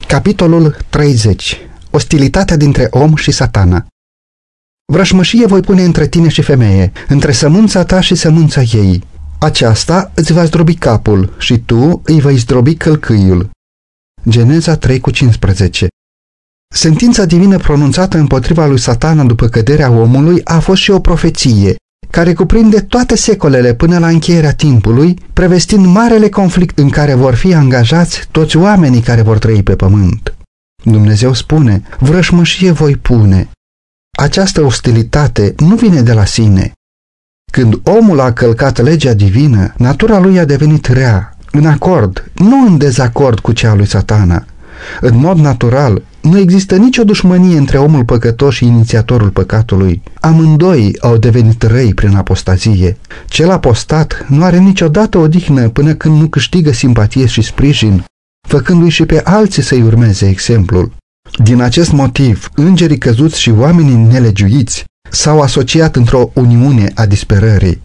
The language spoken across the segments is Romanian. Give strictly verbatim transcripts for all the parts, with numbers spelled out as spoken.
Capitolul treizeci. Ostilitatea dintre om și Satana. Vrășmășie voi pune între tine și femeie, între sămânța ta și sămânța ei. Aceasta îți va zdrobi capul și tu îi vei zdrobi călcâiul. Geneza trei cu cincisprezece. Sentința divină pronunțată împotriva lui Satana după căderea omului a fost și o profeție, care cuprinde toate secolele până la încheierea timpului, prevestind marele conflict în care vor fi angajați toți oamenii care vor trăi pe pământ. Dumnezeu spune, vrășmășie voi pune. Această ostilitate nu vine de la sine. Când omul a călcat legea divină, natura lui a devenit rea, în acord, nu în dezacord cu cea a lui Satana. În mod natural, nu există nicio dușmănie între omul păcătos și inițiatorul păcatului. Amândoi au devenit răi prin apostazie. Cel apostat nu are niciodată odihnă până când nu câștigă simpatie și sprijin, făcându-i și pe alții să-i urmeze exemplul. Din acest motiv, îngerii căzuți și oamenii nelegiuiți s-au asociat într-o uniune a disperării.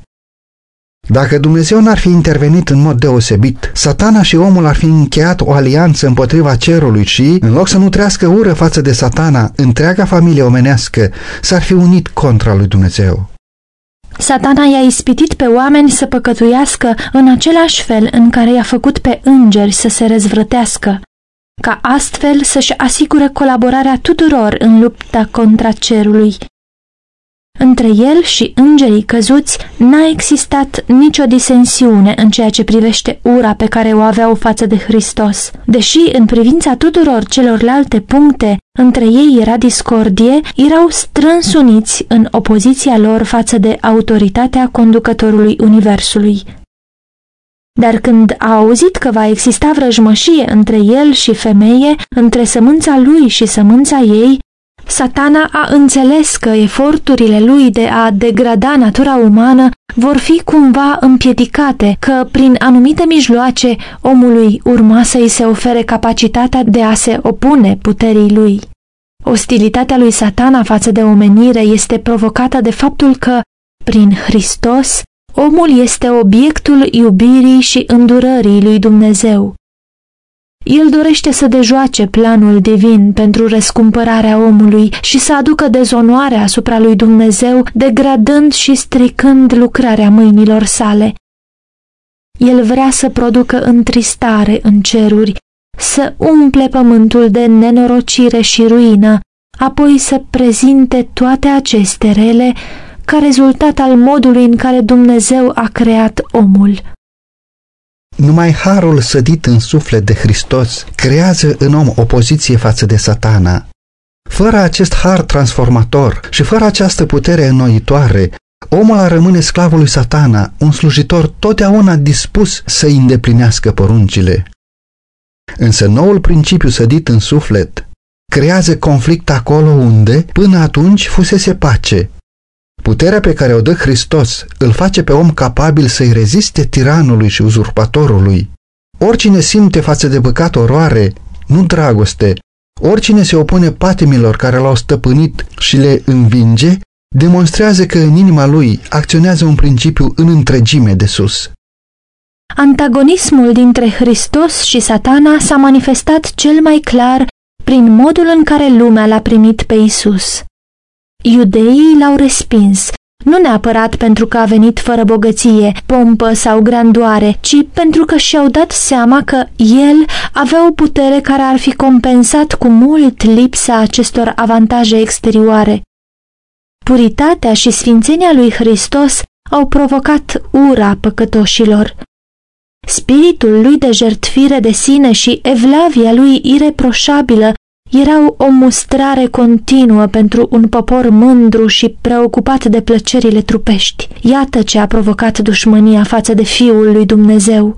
Dacă Dumnezeu n-ar fi intervenit în mod deosebit, Satana și omul ar fi încheiat o alianță împotriva cerului și, în loc să nu trăiască ură față de Satana, întreaga familie omenească s-ar fi unit contra lui Dumnezeu. Satana i-a ispitit pe oameni să păcătuiască în același fel în care i-a făcut pe îngeri să se răzvrătească, ca astfel să-și asigure colaborarea tuturor în lupta contra cerului. Între el și îngerii căzuți n-a existat nicio disensiune în ceea ce privește ura pe care o aveau față de Hristos. Deși în privința tuturor celorlalte puncte între ei era discordie, erau strâns uniți în opoziția lor față de autoritatea conducătorului universului. Dar când a auzit că va exista vrăjmășie între el și femeie, între sămânța lui și sămânța ei, Satana a înțeles că eforturile lui de a degrada natura umană vor fi cumva împiedicate, că prin anumite mijloace omului urma să îi se ofere capacitatea de a se opune puterii lui. Ostilitatea lui Satana față de omenire este provocată de faptul că, prin Hristos, omul este obiectul iubirii și îndurării lui Dumnezeu. El dorește să dejoace planul divin pentru răscumpărarea omului și să aducă dezonoare asupra lui Dumnezeu, degradând și stricând lucrarea mâinilor sale. El vrea să producă întristare în ceruri, să umple pământul de nenorocire și ruină, apoi să prezinte toate aceste rele ca rezultat al modului în care Dumnezeu a creat omul. Numai harul sădit în suflet de Hristos creează în om opoziție față de Satana. Fără acest har transformator și fără această putere înnoitoare, omul ar rămâne sclavul lui Satana, un slujitor totdeauna dispus să îi îndeplinească poruncile. Însă noul principiu sădit în suflet creează conflict acolo unde, până atunci, fusese pace. Puterea pe care o dă Hristos îl face pe om capabil să-i reziste tiranului și uzurpatorului. Oricine simte față de păcat oroare, nu dragoste, oricine se opune patimilor care l-au stăpânit și le învinge, demonstrează că în inima lui acționează un principiu în întregime de sus. Antagonismul dintre Hristos și Satana s-a manifestat cel mai clar prin modul în care lumea l-a primit pe Isus. Iudeii l-au respins, nu neapărat pentru că a venit fără bogăție, pompă sau grandoare, ci pentru că și-au dat seama că el avea o putere care ar fi compensat cu mult lipsa acestor avantaje exterioare. Puritatea și sfințenia lui Hristos au provocat ura păcătoșilor. Spiritul lui de jertfire de sine și evlavia lui ireproșabilă erau o mustrare continuă pentru un popor mândru și preocupat de plăcerile trupești. Iată ce a provocat dușmânia față de Fiul lui Dumnezeu.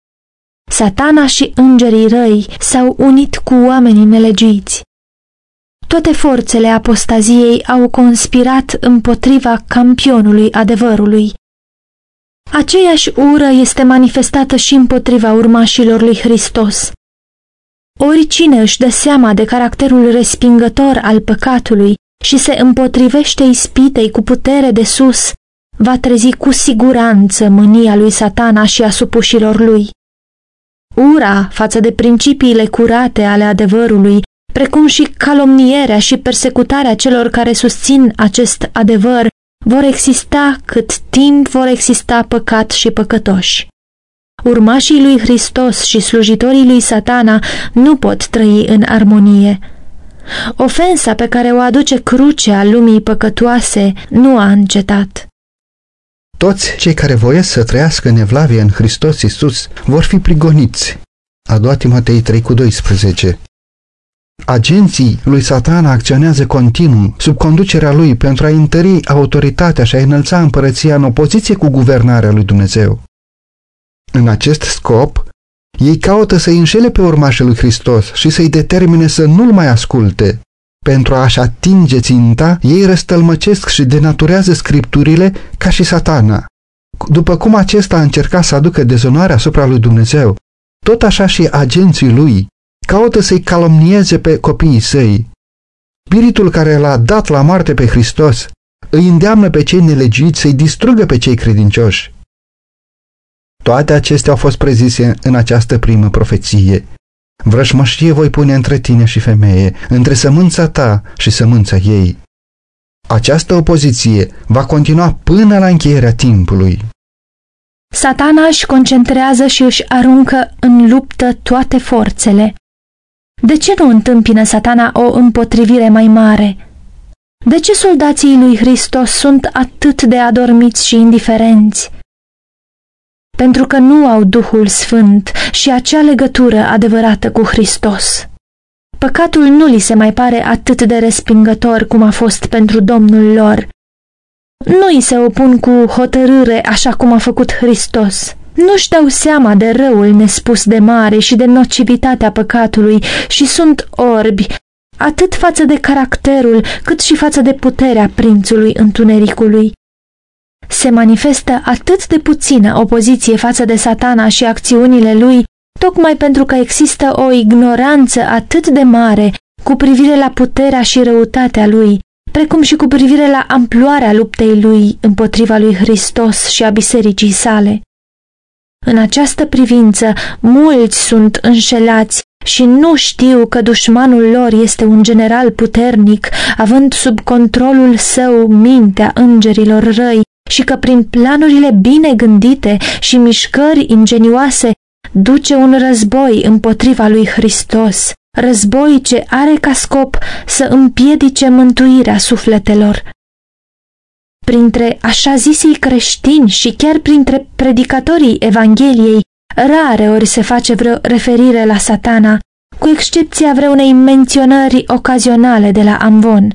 Satana și îngerii răi s-au unit cu oamenii nelegiuiți. Toate forțele apostaziei au conspirat împotriva campionului adevărului. Aceeași ură este manifestată și împotriva urmașilor lui Hristos. Oricine își dă seama de caracterul respingător al păcatului și se împotrivește ispitei cu putere de sus, va trezi cu siguranță mânia lui Satana și a supușilor lui. ura față de principiile curate ale adevărului, precum și calomnierea și persecutarea celor care susțin acest adevăr, vor exista cât timp vor exista păcat și păcătoși. Urmașii lui Hristos și slujitorii lui Satana nu pot trăi în armonie. Ofensa pe care o aduce crucea lumii păcătoase nu a încetat. Toți cei care voiesc să trăiască în evlavie în Hristos Iisus vor fi prigoniți. A doua Timotei trei cu doisprezece. Agenții lui Satana acționează continuu sub conducerea lui pentru a întări autoritatea și a înălța împărăția în opoziție cu guvernarea lui Dumnezeu. În acest scop, ei caută să-i înșele pe urmașii lui Hristos și să-i determine să nu-l mai asculte. Pentru a-și atinge ținta, ei răstălmăcesc și denaturează scripturile ca și Satana. După cum acesta a încercat să aducă dezonoare asupra lui Dumnezeu, tot așa și agenții lui caută să-i calomnieze pe copiii săi. Spiritul care l-a dat la moarte pe Hristos îi îndeamnă pe cei nelegiuiți să-i distrugă pe cei credincioși. Toate acestea au fost prezise în această primă profeție. Vrăjmășie voi pune între tine și femeie, între sămânța ta și sămânța ei. Această opoziție va continua până la încheierea timpului. Satana își concentrează și își aruncă în luptă toate forțele. De ce nu întâmpină Satana o împotrivire mai mare? De ce soldații lui Hristos sunt atât de adormiți și indiferenți? Pentru că nu au Duhul Sfânt și acea legătură adevărată cu Hristos. Păcatul nu li se mai pare atât de respingător cum a fost pentru Domnul lor. Nu îi se opun cu hotărâre așa cum a făcut Hristos. Nu-și dau seama de răul nespus de mare și de nocivitatea păcatului și sunt orbi, atât față de caracterul, cât și față de puterea prințului întunericului. Se manifestă atât de puțină opoziție față de Satana și acțiunile lui, tocmai pentru că există o ignoranță atât de mare cu privire la puterea și răutatea lui, precum și cu privire la amploarea luptei lui împotriva lui Hristos și a bisericii sale. În această privință, mulți sunt înșelați și nu știu că dușmanul lor este un general puternic, având sub controlul său mintea îngerilor răi și că prin planurile bine gândite și mișcări ingenioase duce un război împotriva lui Hristos, război ce are ca scop să împiedice mântuirea sufletelor. Printre așa zisii creștini și chiar printre predicatorii Evangheliei, rare ori se face vreo referire la Satana, cu excepția vreunei menționări ocazionale de la amvon.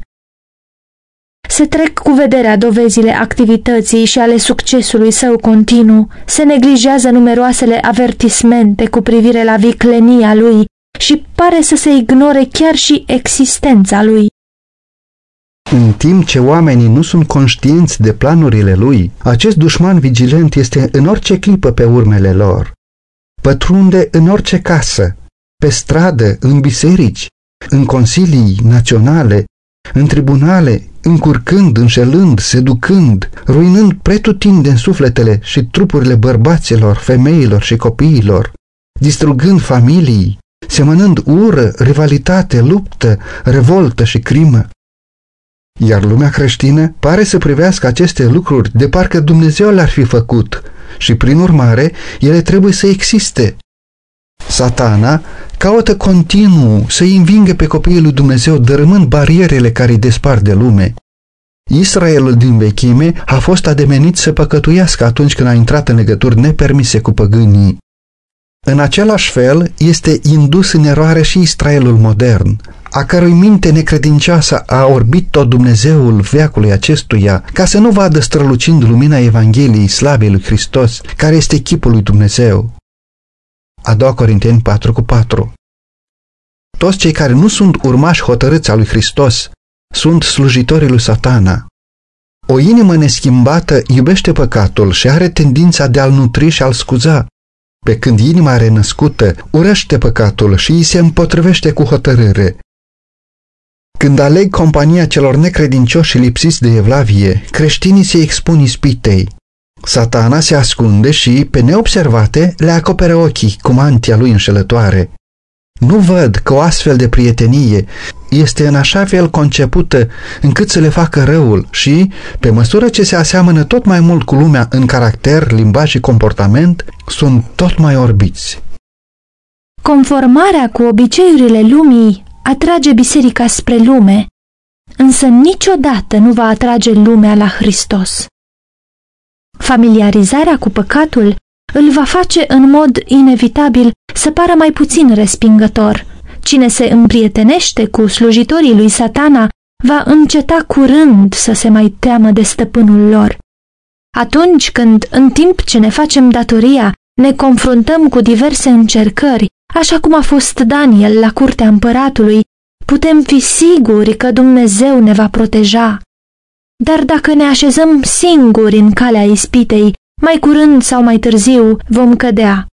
Se trec cu vederea dovezile activității și ale succesului său continuu, se neglijează numeroasele avertismente cu privire la viclenia lui și pare să se ignore chiar și existența lui. În timp ce oamenii nu sunt conștienți de planurile lui, acest dușman vigilent este în orice clipă pe urmele lor. Pătrunde în orice casă, pe stradă, în biserici, în consilii naționale, în tribunale, încurcând, înșelând, seducând, ruinând pretutindeni sufletele și trupurile bărbaților, femeilor și copiilor, distrugând familii, semănând ură, rivalitate, luptă, revoltă și crimă. Iar lumea creștină pare să privească aceste lucruri de parcă Dumnezeu le-ar fi făcut și, prin urmare, ele trebuie să existe. Satana caută continuu să-i învingă pe copiii lui Dumnezeu, dărâmând barierele care îi despart de lume. Israelul din vechime a fost ademenit să păcătuiască atunci când a intrat în legături nepermise cu păgânii. În același fel este indus în eroare și Israelul modern, a cărui minte necredincioasă a orbit tot Dumnezeul veacului acestuia, ca să nu vadă strălucind lumina Evangheliei slavei lui Hristos, care este chipul lui Dumnezeu. A doua Corinteni patru cu patru. Toți cei care nu sunt urmași hotărâți al lui Hristos sunt slujitorii lui Satana. O inimă neschimbată iubește păcatul și are tendința de a-l nutri și a-l scuza, pe când inima renăscută urăște păcatul și îi se împotrivește cu hotărâre. Când aleg compania celor necredincioși și lipsiți de evlavie, creștinii se expun ispitei. Satana se ascunde și, pe neobservate, le acoperă ochii cu mantia lui înșelătoare. Nu văd că o astfel de prietenie este în așa fel concepută încât să le facă răul și, pe măsură ce se aseamănă tot mai mult cu lumea în caracter, limbaj și comportament, sunt tot mai orbiți. Conformarea cu obiceiurile lumii atrage biserica spre lume, însă niciodată nu va atrage lumea la Hristos. Familiarizarea cu păcatul îl va face în mod inevitabil să pară mai puțin respingător. Cine se împrietenește cu slujitorii lui Satana va înceta curând să se mai teamă de stăpânul lor. Atunci când, în timp ce ne facem datoria, ne confruntăm cu diverse încercări, așa cum a fost Daniel la curtea împăratului, putem fi siguri că Dumnezeu ne va proteja. Dar dacă ne așezăm singuri în calea ispitei, mai curând sau mai târziu vom cădea.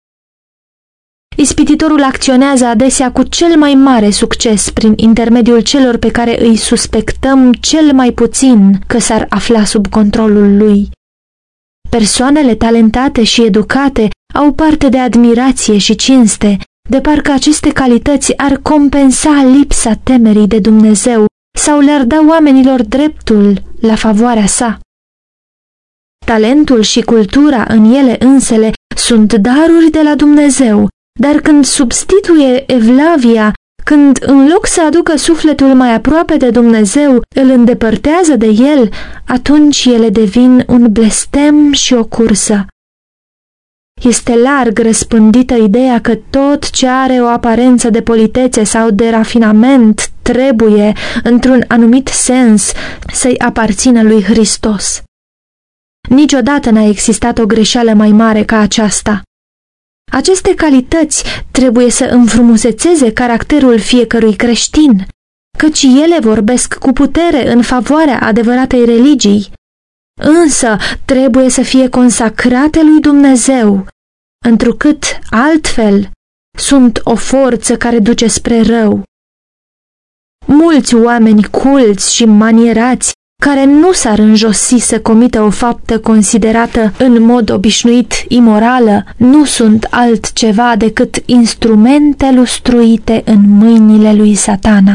Ispititorul acționează adesea cu cel mai mare succes prin intermediul celor pe care îi suspectăm cel mai puțin că s-ar afla sub controlul lui. Persoanele talentate și educate au parte de admirație și cinste, de parcă aceste calități ar compensa lipsa temerii de Dumnezeu sau le-ar da oamenilor dreptul la favoarea sa. Talentul și cultura în ele însele sunt daruri de la Dumnezeu, dar când substituie evlavia, când în loc să aducă sufletul mai aproape de Dumnezeu, îl îndepărtează de el, atunci ele devin un blestem și o cursă. Este larg răspândită ideea că tot ce are o aparență de politețe sau de rafinament trebuie, într-un anumit sens, să-i aparțină lui Hristos. Niciodată n-a existat o greșeală mai mare ca aceasta. Aceste calități trebuie să înfrumusețeze caracterul fiecărui creștin, căci ele vorbesc cu putere în favoarea adevăratei religii. Însă trebuie să fie consacrate lui Dumnezeu, întrucât altfel sunt o forță care duce spre rău. Mulți oameni culți și manierați care nu s-ar înjosi să comită o faptă considerată în mod obișnuit imorală, nu sunt altceva decât instrumente lustruite în mâinile lui Satana.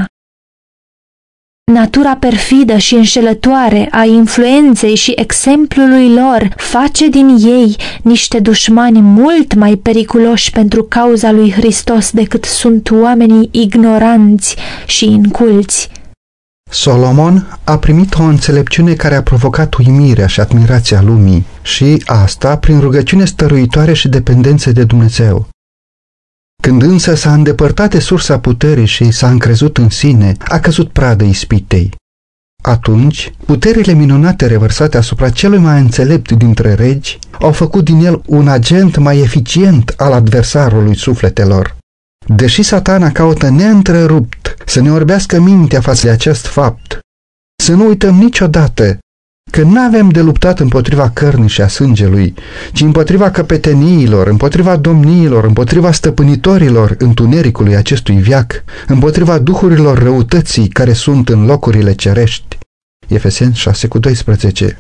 Natura perfidă și înșelătoare a influenței și exemplului lor face din ei niște dușmani mult mai periculoși pentru cauza lui Hristos decât sunt oamenii ignoranți și inculți. Solomon a primit o înțelepciune care a provocat uimirea și admirația lumii și asta prin rugăciune stăruitoare și dependență de Dumnezeu. Când însă s-a îndepărtat de sursa puterii și s-a încrezut în sine, a căzut pradă ispitei. Atunci, puterile minunate revărsate asupra celui mai înțelept dintre regi au făcut din el un agent mai eficient al adversarului sufletelor. Deși Satana caută neîntrerupt să ne orbească mintea față de acest fapt, să nu uităm niciodată că n-avem de luptat împotriva cărnii și a sângelui, ci împotriva căpeteniilor, împotriva domniilor, împotriva stăpânitorilor întunericului acestui veac, împotriva duhurilor răutății care sunt în locurile cerești. Efeseni șase cu doisprezece.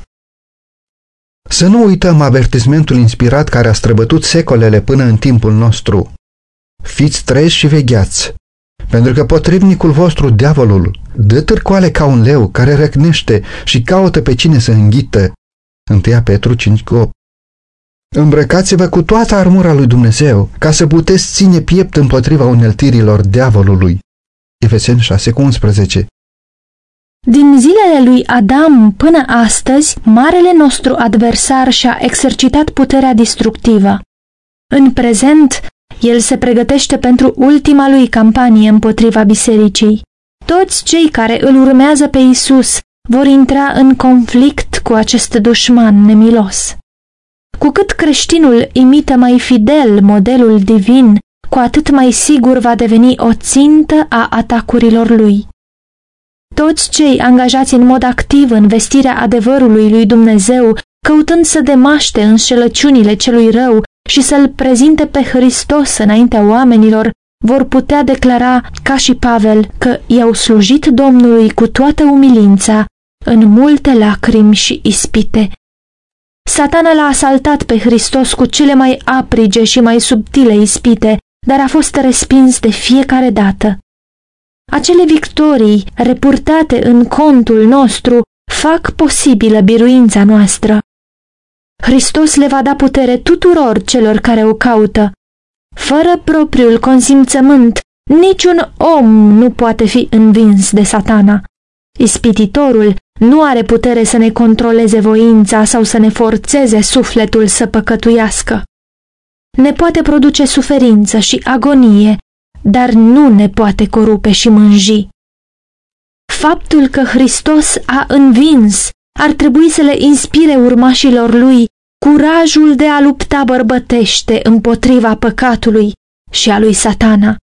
Să nu uităm avertismentul inspirat care a străbătut secolele până în timpul nostru. Fiți treji și vegheați, pentru că potrivnicul vostru, diavolul, dă târcoale ca un leu care răcnește și caută pe cine să înghită. întâi Petru cinci cu opt. Îmbrăcați-vă cu toată armura lui Dumnezeu, ca să puteți ține piept împotriva uneltirilor diavolului. Efeseni șase cu unsprezece. Din zilele lui Adam până astăzi, marele nostru adversar și-a exercitat puterea distructivă. În prezent, el se pregătește pentru ultima lui campanie împotriva bisericii. Toți cei care îl urmează pe Isus vor intra în conflict cu acest dușman nemilos. Cu cât creștinul imită mai fidel modelul divin, cu atât mai sigur va deveni o țintă a atacurilor lui. Toți cei angajați în mod activ în vestirea adevărului lui Dumnezeu, căutând să demaște înșelăciunile celui rău și să-L prezinte pe Hristos înaintea oamenilor, vor putea declara, ca și Pavel, că i-au slujit Domnului cu toată umilința, în multe lacrimi și ispite. Satana l-a asaltat pe Hristos cu cele mai aprige și mai subtile ispite, dar a fost respins de fiecare dată. Acele victorii repurtate în contul nostru fac posibilă biruința noastră. Hristos le va da putere tuturor celor care o caută. Fără propriul consimțământ, niciun om nu poate fi învins de Satana. Ispititorul nu are putere să ne controleze voința sau să ne forțeze sufletul să păcătuiască. Ne poate produce suferință și agonie, dar nu ne poate corupe și mânji. Faptul că Hristos a învins ar trebui să le inspire urmașilor lui curajul de a lupta bărbătește împotriva păcatului și a lui Satana.